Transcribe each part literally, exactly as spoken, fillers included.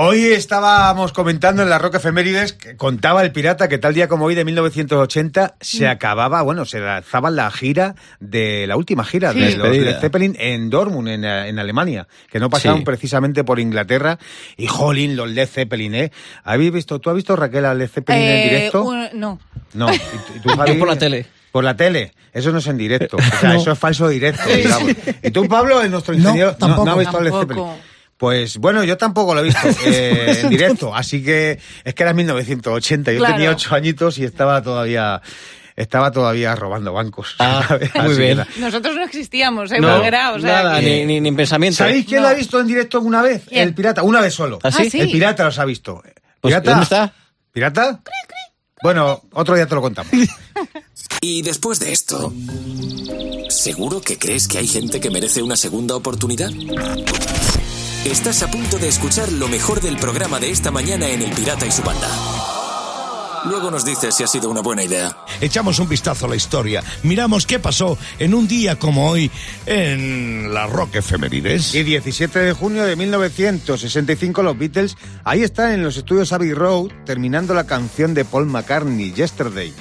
Hoy estábamos comentando en la Rock Efemérides, que contaba el pirata que tal día como hoy de mil novecientos ochenta se acababa, bueno, se lanzaba la gira de la última gira sí. de los Led Zeppelin en Dortmund, en, en Alemania, que no pasaron sí. precisamente por Inglaterra. Y jolín, los Led Zeppelin, ¿eh? ¿Habéis visto, ¿Tú has visto, Raquel, a Led Zeppelin eh, en directo? Un, no. No. ¿Y, y tú, Javi? Por la tele. Por la tele, eso no es en directo, o sea, no. eso es falso directo, digamos. Y tú, Pablo, en nuestro ingeniero, no, tampoco, no, no has visto tampoco. a Led Zeppelin. Pues bueno, yo tampoco lo he visto eh, en directo, así que es que era mil novecientos ochenta, yo claro. tenía ocho añitos y estaba todavía... Estaba todavía robando bancos. Ah, muy bien. Era. Nosotros no existíamos, ¿eh? No, Era, o sea, nada, que... ni, ni, ni en pensamiento. ¿Sabéis quién no. lo ha visto en directo alguna vez? ¿Quién? El pirata, una vez solo. ¿Ah, sí? El pirata los ha visto. Pues, ¿Pirata? ¿Dónde está? ¿Pirata? Bueno, otro día te lo contamos. Y después de esto, ¿seguro que crees que hay gente que merece una segunda oportunidad? Estás a punto de escuchar lo mejor del programa de esta mañana en El Pirata y su Banda. Luego nos dices si ha sido una buena idea. Echamos un vistazo a la historia. Miramos qué pasó en un día como hoy en la Rock Efemérides. Y diecisiete de junio de mil novecientos sesenta y cinco los Beatles, ahí están en los estudios Abbey Road, terminando la canción de Paul McCartney, Yesterday.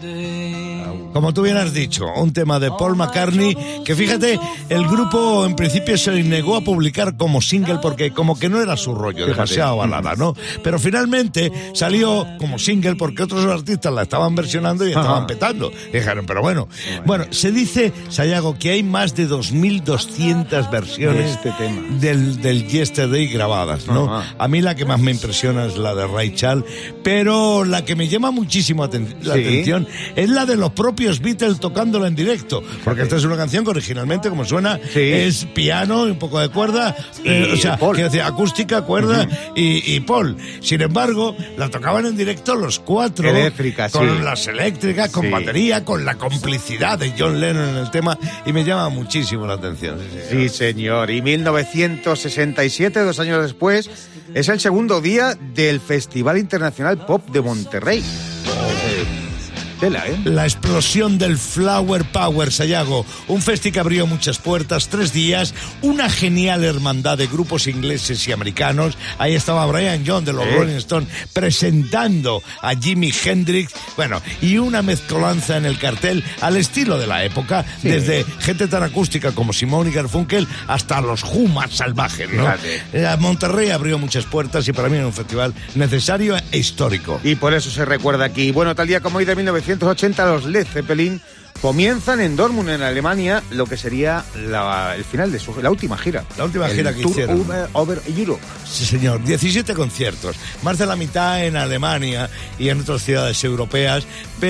Como tú bien has dicho, un tema de Paul McCartney que, fíjate, el grupo en principio se negó a publicar como single porque como que no era su rollo, demasiado balada, ¿no? Pero finalmente salió como single por porque otros artistas la estaban versionando y estaban Ajá. petando. Dijeron, pero bueno. Bueno, se dice, Sayago, que hay más de dos mil doscientas versiones este tema. Del, del Yesterday grabadas, ¿no? Ajá. A mí la que más me impresiona es la de Ray Charles, pero la que me llama muchísimo aten- la ¿Sí? atención es la de los propios Beatles tocándola en directo, porque esta es una canción que originalmente, como suena, sí. es piano y un poco de cuerda, eh, o sea, quiero decir, acústica, cuerda uh-huh. y, y Paul. Sin embargo, la tocaban en directo los cuatro Eléctrica, con sí. las eléctricas, con sí. batería, con la complicidad de John Lennon en el tema, y me llama muchísimo la atención. Sí, señor. Sí, señor. Y mil novecientos sesenta y siete, dos años después, es el segundo día del Festival Internacional Pop de Monterrey. Oh. Tela, ¿eh? La explosión del Flower Power, Sayago. Un festi que abrió muchas puertas, tres días, una genial hermandad de grupos ingleses y americanos. Ahí estaba Brian Jones de los ¿Eh? Rolling Stones presentando a Jimi Hendrix. Bueno, y una mezcolanza en el cartel al estilo de la época, sí. desde gente tan acústica como Simone y Garfunkel hasta los Who más salvajes, ¿no? Eh, Monterrey abrió muchas puertas y para mí era un festival necesario e histórico. Y por eso se recuerda aquí. Bueno, tal día como hoy de mil novecientos ochenta, los Led Zeppelin comienzan en Dortmund, en Alemania, lo que sería la, el final de su, la última gira. La última el gira que Tour hicieron. Over, over Europe. Sí, señor. diecisiete conciertos. Más de la mitad en Alemania y en otras ciudades europeas,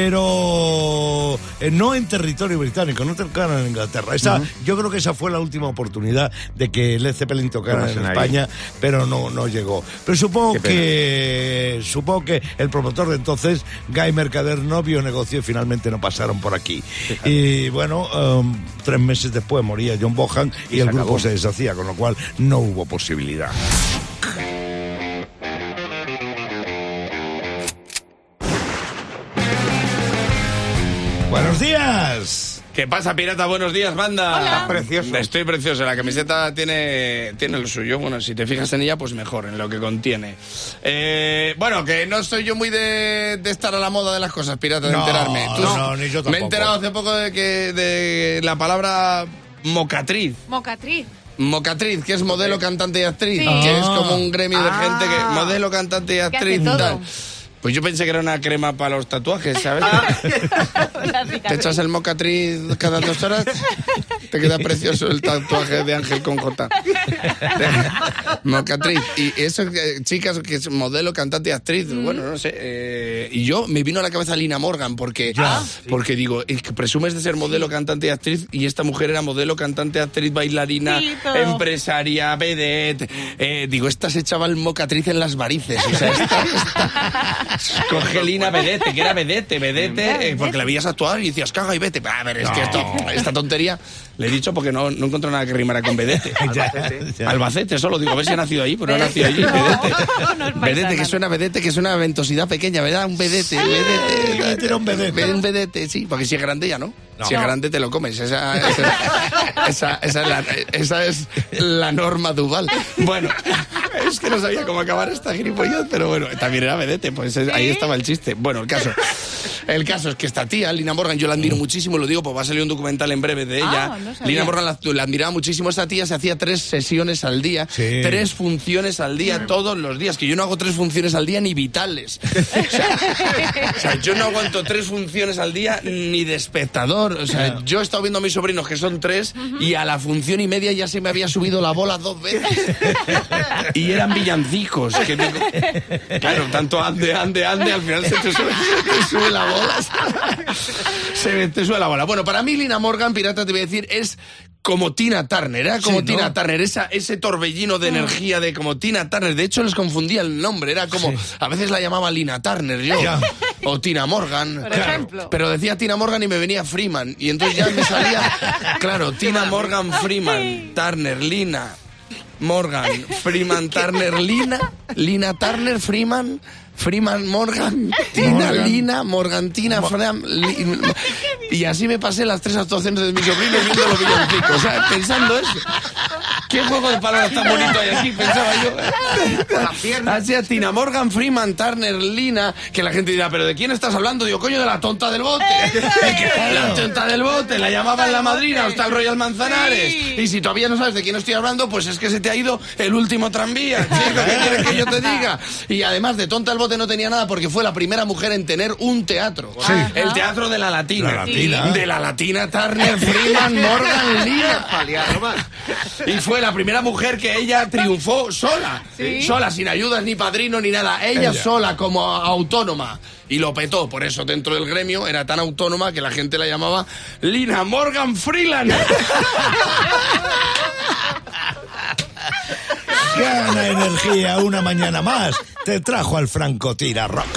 pero eh, no en territorio británico, no tocaron en Inglaterra. Esa, uh-huh. Yo creo que esa fue la última oportunidad de que Led Zeppelin tocara en España, ahí. pero no, no llegó. Pero supongo que supongo que el promotor de entonces, Guy Mercader, no vio negocio y finalmente no pasaron por aquí. Fíjate. Y bueno, um, tres meses después moría John Bonham y, y el grupo acabó. se deshacía, con lo cual no hubo posibilidad. ¡Buenos días! ¿Qué pasa, pirata? Buenos días, banda. Hola. Estás precioso. Estoy precioso. La camiseta tiene, tiene lo suyo. Bueno, si te fijas en ella, pues mejor, en lo que contiene. Eh, bueno, que no soy yo muy de, de estar a la moda de las cosas, pirata, de no, enterarme. ¿Tú? No, no, ni yo tampoco. Me he enterado hace poco de que de la palabra mocatriz. Mocatriz. Mocatriz, que es modelo, cantante y actriz. Sí. Que Ah. es como un gremio de Ah. gente que... Modelo, cantante y actriz. Que hace todo. Tal. Pues yo pensé que era una crema para los tatuajes, ¿sabes? Te echas el mocatriz cada dos horas, te queda precioso el tatuaje de Ángel con J. Mocatriz. Y eso, chicas, que es modelo, cantante y actriz, mm. bueno, no sé. Eh, y yo, me vino a la cabeza Lina Morgan, porque, ya, porque sí. digo, es que presumes de ser modelo, cantante y actriz, y esta mujer era modelo, cantante, actriz, bailarina, sí, empresaria, vedette. Eh, digo, esta se echaba el mocatriz en las varices. O sea, esta... esta Cogelina vedete, que era vedete, vedete, eh, porque la veías actuar y decías, caga y vete. A ver, es no. que esto, esta tontería le he dicho porque no, no encontré nada que rimara con vedete. Albacete. Ya. Albacete, solo digo, a ver si ha nacido allí, pero no ha nacido allí. Vedete. No, no vedete, que suena vedete, que suena ventosidad pequeña, ¿verdad? Un vedete, vedete. Vedete era un vedete. Un vedete, sí, porque si es grande ya no. No. Si es grande te lo comes. Esa, esa, esa, esa, es, la, esa es la norma Duval. Bueno, es que no sabía cómo acabar esta gilipollez, pero bueno, también era vedette, pues ¿sí? Ahí estaba el chiste. Bueno, el caso, el caso es que esta tía, Lina Morgan, yo la admiro muchísimo, lo digo porque va a salir un documental en breve de ella. Ah, no Lina Morgan la, la admiraba muchísimo. Esta tía se hacía tres sesiones al día, sí. tres funciones al día, todos los días, que yo no hago tres funciones al día ni vitales. O sea, o sea yo no aguanto tres funciones al día ni de espectador. O sea, no. Yo he estado viendo a mis sobrinos, que son tres, uh-huh. y a la función y media ya se me había subido la bola dos veces. Y eran villancicos. Que te... Claro, tanto ande, ande, ande, al final se te sube, se te sube la bola. Se te sube la bola. Bueno, para mí Lina Morgan, pirata, te voy a decir, es como Tina Turner, era como sí, Tina ¿no? Turner, esa, ese torbellino de energía de como Tina Turner. De hecho, les confundía el nombre, era como, sí. a veces la llamaba Lina Turner yo, ya. o Tina Morgan. Por claro. ejemplo. Pero decía Tina Morgan y me venía Freeman, y entonces ya me salía, claro, Tina Morgan, Freeman, Turner, Lina, Morgan, Freeman, Turner, Lina, Lina Turner, Freeman... Freeman, Morgan, Tina, Morgan. Lina, Morgantina, Mo- Fran, Li- y así me pasé las tres actuaciones de mis sobrinos viendo los villancicos, o sea, pensando eso. ¿Qué juego de palabras tan bonito hay aquí? Pensaba yo. Así a Tina Morgan, Freeman, Turner, Lina, que la gente dirá, ¿pero de quién estás hablando? Digo, coño, de la tonta del bote. La tonta del bote, la llamaban la madrina, o está el Royal Manzanares. Sí. Y si todavía no sabes de quién estoy hablando, pues es que se te ha ido el último tranvía, chico, ¿qué quieres que yo te diga? Y además de tonta del bote no tenía nada porque fue la primera mujer en tener un teatro. Sí. El teatro de la Latina. La Latina. De la Latina, Turner, Freeman, Morgan, Lina. Y fue la primera mujer que ella triunfó sola. ¿Sí? Sola, sin ayudas ni padrino ni nada. Ella, ella sola, como autónoma. Y lo petó. Por eso dentro del gremio era tan autónoma que la gente la llamaba Lina Morgan Freeland. Gana energía una mañana más. Te trajo al Francotira Rock.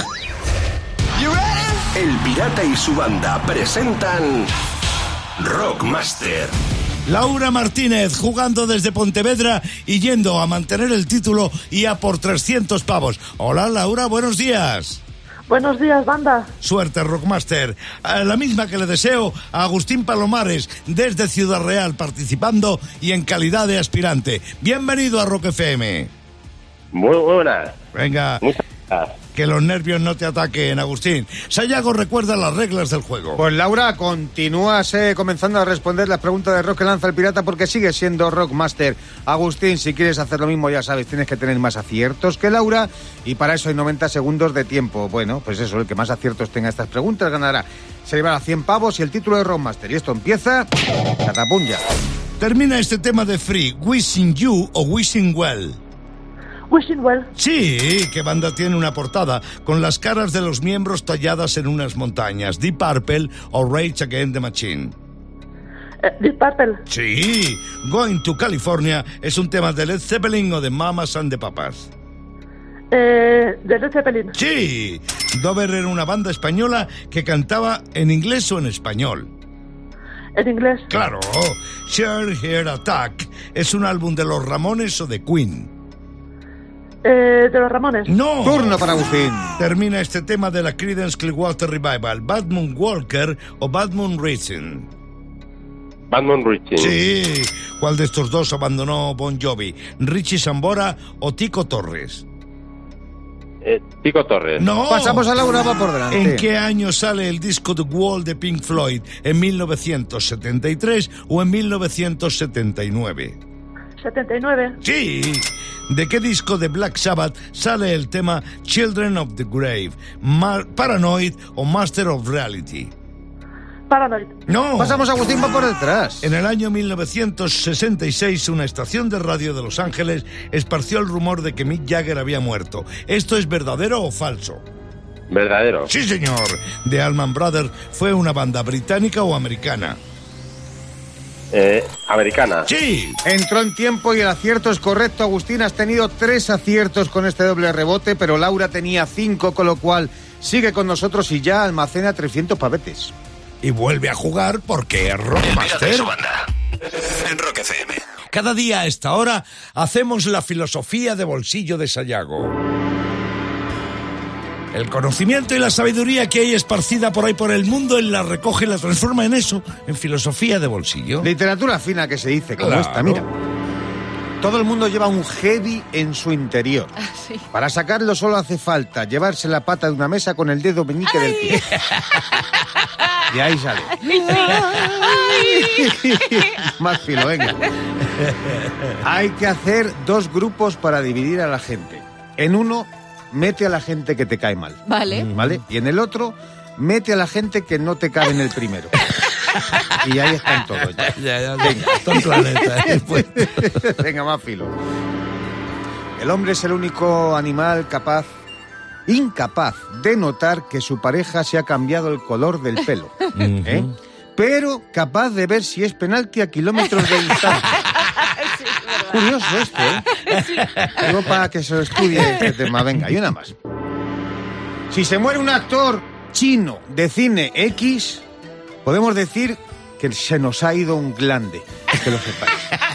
El Pirata y su banda presentan Rockmaster. Laura Martínez jugando desde Pontevedra y yendo a mantener el título y a por trescientos pavos. Hola Laura, buenos días. Buenos días, banda. Suerte, Rockmaster. A la misma que le deseo a Agustín Palomares desde Ciudad Real participando y en calidad de aspirante. Bienvenido a Rock F M. Muy buenas. Venga. Muchas gracias. Que los nervios no te ataquen, Agustín. Sayago recuerda las reglas del juego. Pues Laura, continúas eh, comenzando a responder las preguntas de rock que lanza el pirata porque sigue siendo Rockmaster. Agustín, si quieres hacer lo mismo, ya sabes, tienes que tener más aciertos que Laura y para eso hay noventa segundos de tiempo. Bueno, pues eso, el que más aciertos tenga estas preguntas ganará. Se llevará cien pavos y el título de Rockmaster. Y esto empieza... Catapum ya. Termina este tema de Free, Wishing You o Wishing Well. Wishing Well. Sí, ¿qué banda tiene una portada con las caras de los miembros talladas en unas montañas? Deep Purple o Rage Against the Machine. Uh, Deep Purple. Sí, Going to California es un tema de Led Zeppelin o de Mamas and the Papas. Eh, de Led Zeppelin. Sí, Dover era una banda española que cantaba en inglés o en español. En inglés. Claro, Share Heart Attack es un álbum de los Ramones o de Queen. Eh, de los Ramones. No. Turno para Agustín. Termina este tema de la Creedence Clearwater Revival. Bad Moon Walker o Bad Moon Rising. Bad Moon Rising. Sí. ¿Cuál de estos dos abandonó Bon Jovi? ¿Richie Sambora o Tico Torres? Eh, Tico Torres. No. Pasamos a Laura, va por delante. ¿En qué año sale el disco The Wall de Pink Floyd? ¿En mil novecientos setenta y tres o en mil novecientos setenta y nueve? setenta y nueve. Sí. ¿De qué disco de Black Sabbath sale el tema Children of the Grave? Ma- Paranoid o Master of Reality. Paranoid. No. Pasamos a Agustín, va por detrás. En el año mil novecientos sesenta y seis, una estación de radio de Los Ángeles esparció el rumor de que Mick Jagger había muerto. ¿Esto es verdadero o falso? Verdadero. Sí, señor. The Allman Brothers fue una banda británica o americana. Eh, americana. Sí. Entró en tiempo y el acierto es correcto. Agustín, has tenido tres aciertos con este doble rebote, pero Laura tenía cinco, con lo cual sigue con nosotros y ya almacena trescientos pavetes. Y vuelve a jugar porque es Rockmaster. En Rock F M. Cada día a esta hora hacemos la filosofía de bolsillo de Sayago. El conocimiento y la sabiduría que hay esparcida por ahí por el mundo, él la recoge y la transforma en eso, en filosofía de bolsillo. Literatura fina que se dice, como Claro. esta, mira. Todo el mundo lleva un heavy en su interior. Ah, sí. Para sacarlo solo hace falta llevarse la pata de una mesa con el dedo meñique del pie. Y ahí sale. Más filo, venga. Hay que hacer dos grupos para dividir a la gente. En uno, mete a la gente que te cae mal. Vale. ¿Vale? Y en el otro, mete a la gente que no te cabe en el primero. Y ahí están todos ya. Ya, ya, venga, todo el planeta. ¿eh? Pues. Venga, más filo. El hombre es el único animal capaz, incapaz de notar que su pareja se ha cambiado el color del pelo. ¿eh? Pero capaz de ver si es penalti a kilómetros de distancia. Sí, Curioso esto, ¿eh? sí. Digo para que se lo estudie este tema. Venga, y una más. Si se muere un actor chino de cine X, podemos decir que se nos ha ido un glande. Que lo sepáis.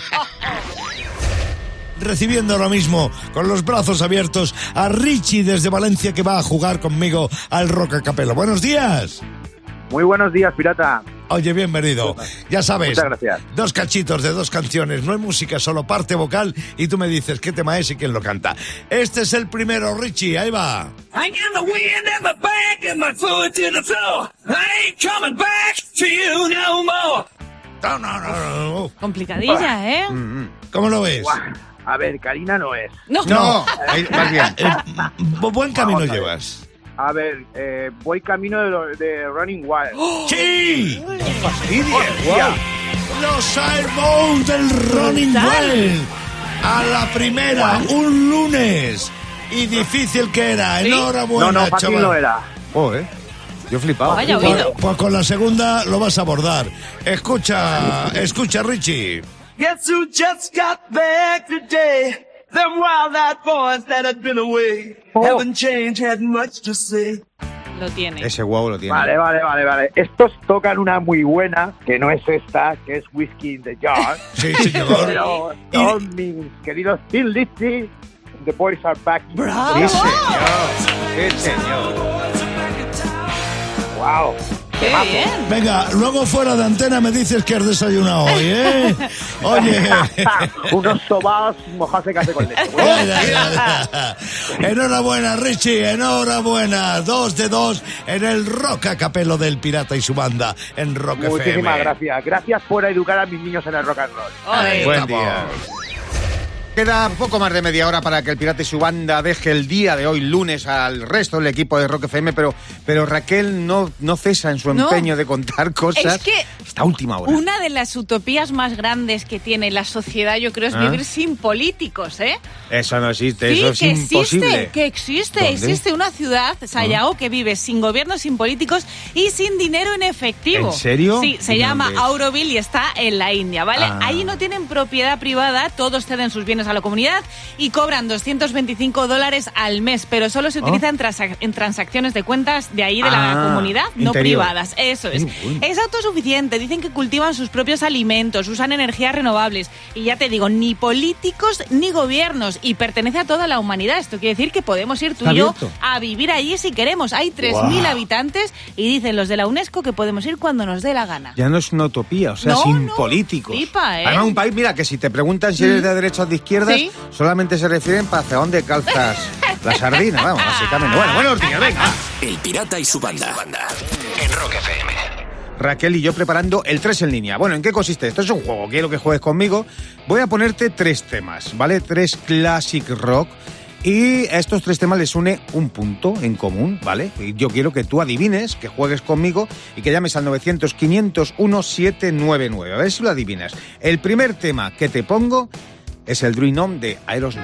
Recibiendo ahora mismo con los brazos abiertos a Richie desde Valencia, que va a jugar conmigo al Rock a Capella. Buenos días. Muy buenos días, pirata. Oye, bienvenido. Ya sabes, Muchas gracias. dos cachitos de dos canciones, no hay música, solo parte vocal, y tú me dices qué tema es y quién lo canta. Este es el primero, Richie, ahí va. I get the wind at my back and my foot to the floor. I ain't coming back to you no more. No, no, no, no. Complicadilla, ¿eh? ¿Cómo lo ves? Buah. A ver, Karina no es. No. No, ahí, más bien. Eh, bu- buen camino Vamos a ver. llevas. A ver, eh, voy camino de, lo- de Running Wild. ¡Sí! Hostia. Los Airbones del Running Wild. A la primera, un lunes. Y difícil que era. Enhorabuena, No, no, fácil chaval. no era. Oh, ¿eh? Yo he flipado. Vaya Pues, oído. pues con la segunda lo vas a abordar. Escucha, escucha, Richie. Guess who just got back today? Them wild-eyed boys that had been away. Oh. Haven't changed, had much to say. Lo tiene. Ese guau lo tiene. Vale, vale, vale, vale. Estos tocan una muy buena, que no es esta, que es Whiskey in the Jar. Sí, señor. Pero son mis queridos Thin Lizzy, The Boys Are Back. ¡Bravo! Sí, señor. Sí, señor. Wow. ¡Qué bien! Venga, luego fuera de antena me dices que has desayunado hoy, ¿eh? Oye. Unos sobaos mojados de café con leche. Ya, ya, ya, ya. Enhorabuena, Richie, enhorabuena. Dos de dos en el Rock a Capello del Pirata y su banda en Rock F M. Muchísimas gracias. Gracias por educar a mis niños en el rock and roll. Ay, Buen día. Queda poco más de media hora para que el Pirata y su banda deje el día de hoy, lunes, al resto del equipo de Rock F M, pero, pero Raquel no, no cesa en su No. empeño de contar cosas Es que hasta última hora. una de las utopías más grandes que tiene la sociedad, yo creo, es ¿Ah? vivir sin políticos, ¿eh? Eso no existe, Sí, eso es que imposible. existe, que existe. ¿Dónde? Existe una ciudad, Sayao, que vive sin gobierno, sin políticos y sin dinero en efectivo. ¿En serio? Sí, se Dime llama dónde es. Auroville y está en la India, ¿vale? Ah. Allí no tienen propiedad privada, todos ceden sus bienes a la comunidad y cobran doscientos veinticinco dólares al mes, pero solo se utiliza en, transac- en transacciones de cuentas de ahí, de Ah, la comunidad, no interior. privadas. Eso es. Qué bueno. Es autosuficiente, dicen que cultivan sus propios alimentos, usan energías renovables y ya te digo, ni políticos ni gobiernos, y pertenece a toda la humanidad. Esto quiere decir que podemos ir tú Está y yo abierto. a vivir allí si queremos. Hay tres mil Guau. habitantes y dicen los de la UNESCO que podemos ir cuando nos dé la gana. Ya no es una utopía, o sea, No, sin no, políticos. flipa, ¿eh? Además, un país, mira, que si te preguntan si eres de derechas o de izquierdas, Sí. solamente se refieren para hacia dónde calzas la sardina, vamos, básicamente. Bueno, buenos días, venga. El Pirata y su banda. En Rock F M. Raquel y yo preparando el tres en línea. Bueno, ¿en qué consiste? Esto es un juego, quiero que juegues conmigo. Voy a ponerte tres temas, ¿vale? Tres classic rock. Y a estos tres temas les une un punto en común, ¿vale? Y yo quiero que tú adivines, que juegues conmigo y que llames al novecientos, quinientos uno, setecientos noventa y nueve. A ver si lo adivinas. El primer tema que te pongo es el Dream On de Aerosmith.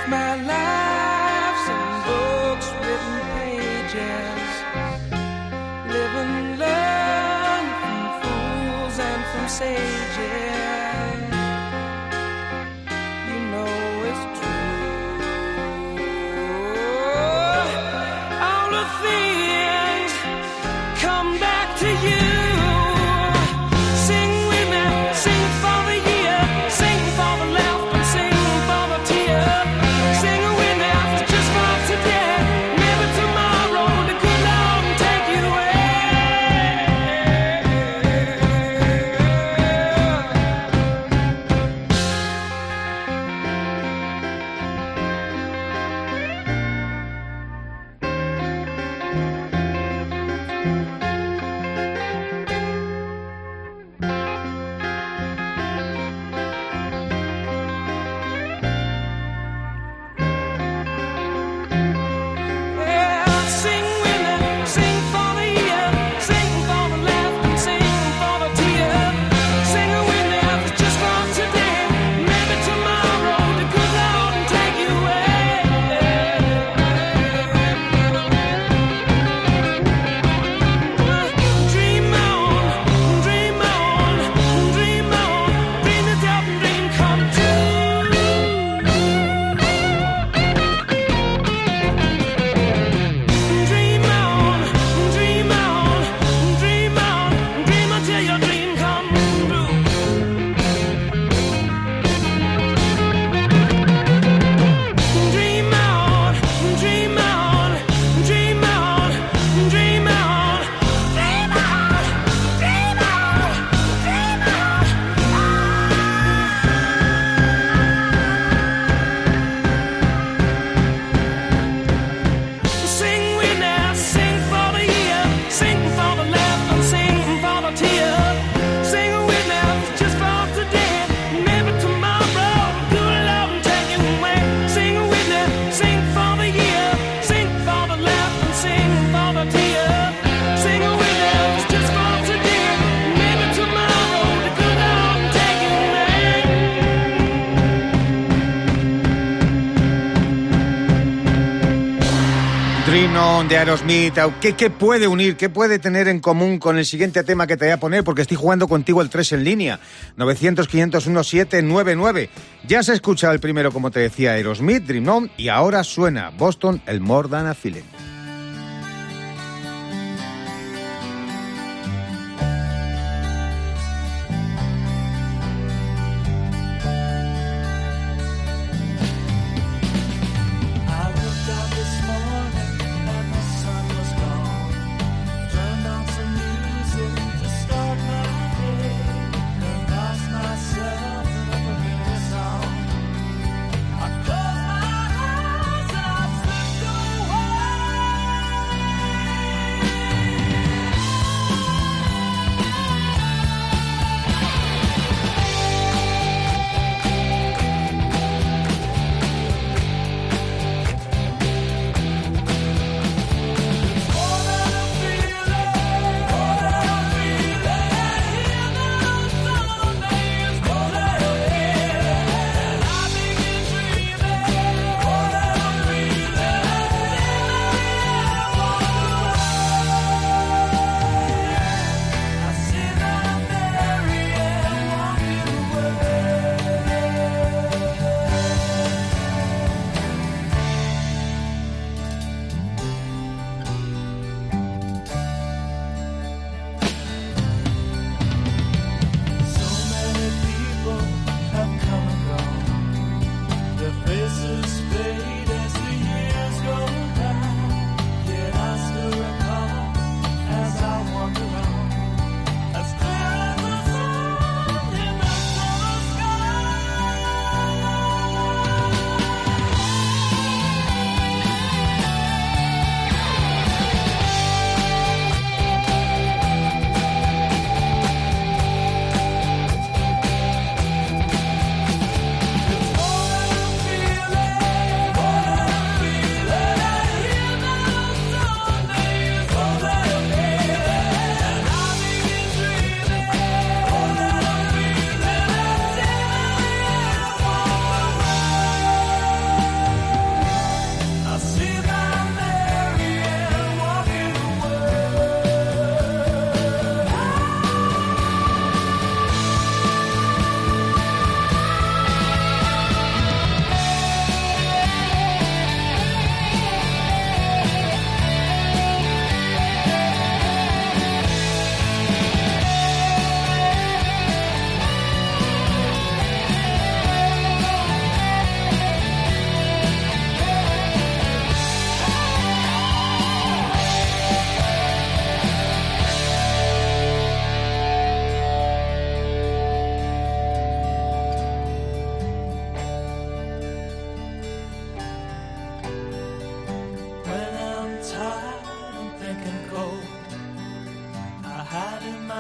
My life's in books, written pages. Live and learn from fools and from sages. You know it's true. All the things come back to you. Sing with me, sing for the year, sing for the laugh and sing for the tear. Sing with me, just for today, maybe tomorrow the good Lord will take you away. Yeah, sing with me, sing for the year, sing for the laugh and sing for the tear. Sing with me, just for today, maybe tomorrow the good Lord will take you away. Dream on, dream on, dream on, dream it out and dream come true. Dream on, dream on, dream on, dream until your dream come true. Dream on, dream on, dream on, dream on, dream on, dream on, Sing with me, sing for the year, sing for the laugh and sing for the tear. Sing with me, just for today, maybe tomorrow, good Lord will take you away. Sing with me, sing for the year, sing for the laugh and sing for the tear. Sing with me, just for today, maybe tomorrow, the good Lord will take you away. Dream On de Aerosmith. ¿Qué, ¿Qué puede unir, qué puede tener en común con el siguiente tema que te voy a poner? Porque estoy jugando contigo el tres en línea. novecientos, quinientos uno, siete nueve nueve. Ya se ha escuchado el primero, como te decía, Aerosmith, Dream On, y ahora suena Boston, el More Than a Feeling. I woke up this morning and the sun was gone. Turned on some music to start my day. And lost myself in a familiar song. I close my eyes and I slip away.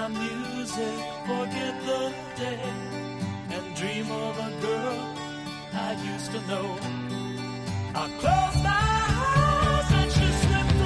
my music, forget the day, and dream of a girl I used to know. I close my eyes and she slipped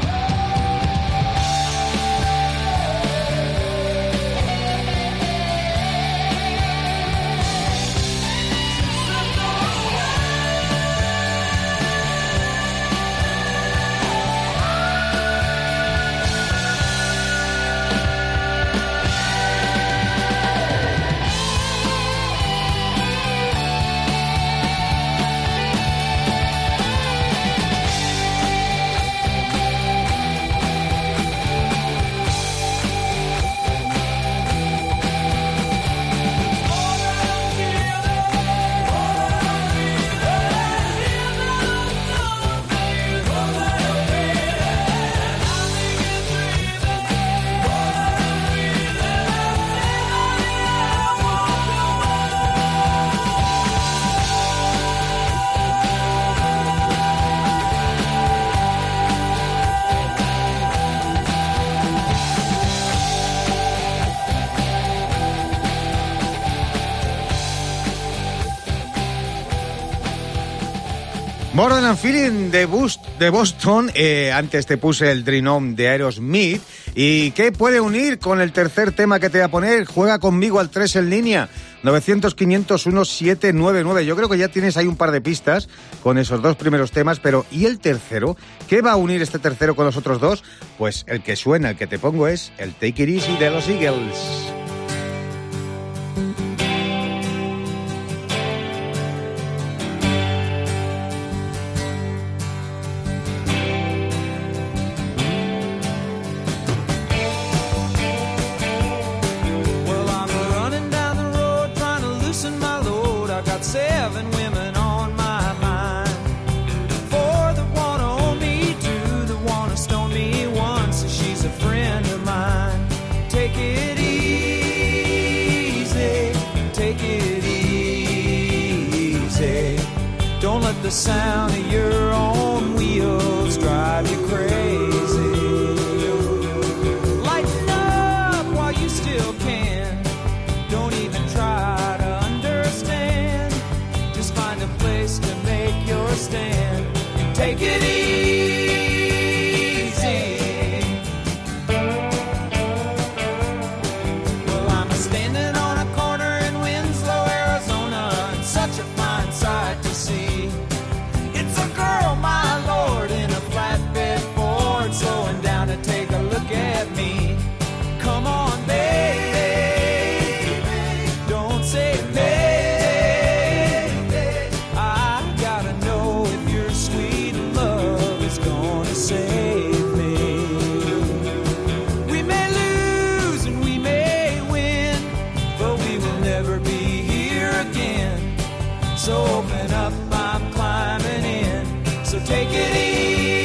More Than a Feeling de, Bust, de Boston. Eh, antes te puse el Dream On de Aerosmith. ¿Y qué puede unir con el tercer tema que te voy a poner? Juega conmigo al tres en línea. novecientos, quinientos, diecisiete noventa y nueve. Yo creo que ya tienes ahí un par de pistas con esos dos primeros temas, pero ¿y el tercero? ¿Qué va a unir este tercero con los otros dos? Pues el que suena, el que te pongo es el Take It Easy de los Eagles. Seven women on my mind. Four that wanna own me, two that wanna stone me, one says she's a friend of mine. Take it easy, take it easy. Don't let the sound of your own wheels drive you crazy. Lighten up while you still can. Don't even try to understand. Find a place to make your stand and take it easy. Well, I'm standing on a corner in Winslow, Arizona, and such a fine sight to see. It's a girl, my lord, in a flatbed Ford, slowing down to take a look at me. Come on, baby, don't say baby. Save me. We may lose and we may win, but we will never be here again. So open up, I'm climbing in. So take it easy.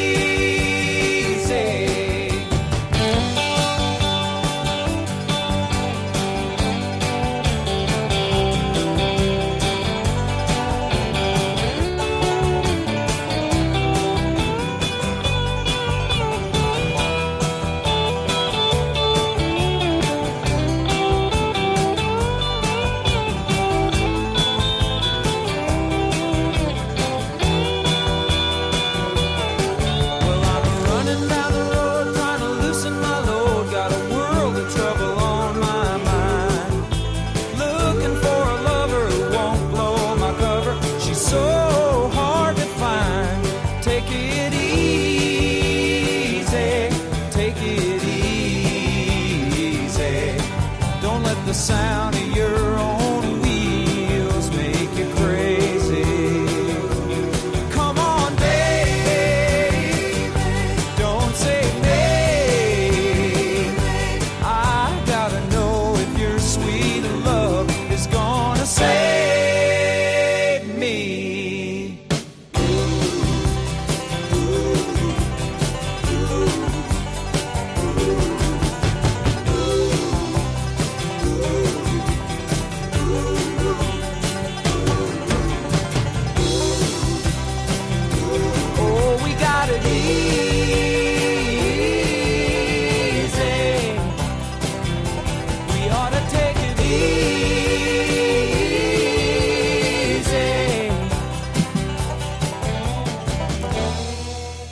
The sound of your own wheels make you crazy. Come on, baby, don't say maybe. I gotta know if your sweet love is gonna save me.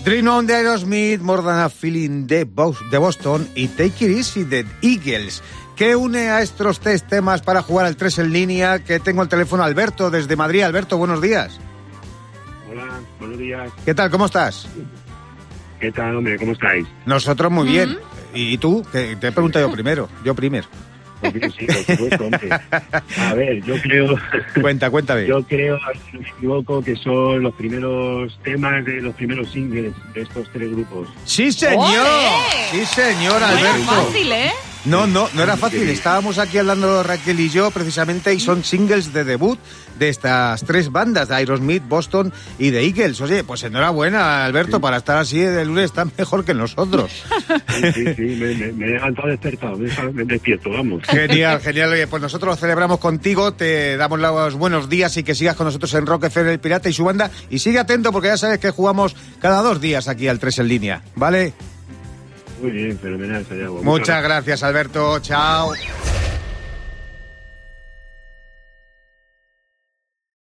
Dream On de Aerosmith, More Than a Feeling de, Bo- de Boston y Take It Easy de Eagles. ¿Qué une a estos tres temas para jugar al tres en línea? Que tengo el teléfono Alberto desde Madrid. Alberto, buenos días. Hola, buenos días. ¿Qué tal? ¿Cómo estás? ¿Qué tal, hombre? ¿Cómo estáis? Nosotros muy bien. ¿Y tú? Que te he preguntado yo primero. Yo primero. Sí, por supuesto, hombre. A ver, yo creo... Cuenta, cuéntame. Yo creo, si no me equivoco, que son los primeros temas de los primeros singles de estos tres grupos. ¡Sí, señor! ¡Olé! ¡Sí, señor, Alberto! No era fácil, ¿eh? No, no, no era fácil. Estábamos aquí hablando Raquel y yo precisamente y son singles de debut de estas tres bandas, de Aerosmith, Boston y de Eagles. Oye, pues enhorabuena, Alberto, sí. Para estar así de lunes están mejor que nosotros. Sí, sí, sí, me, me, me he levantado despertado, me, me despierto, vamos. Genial, genial. Oye, pues nosotros lo celebramos contigo, te damos los buenos días y que sigas con nosotros en Rock F M, El Pirata y su banda. Y sigue atento porque ya sabes que jugamos cada dos días aquí al tres en línea, ¿vale? Muy bien, fenomenal, Sayago. Muchas gracias, Alberto. Chao.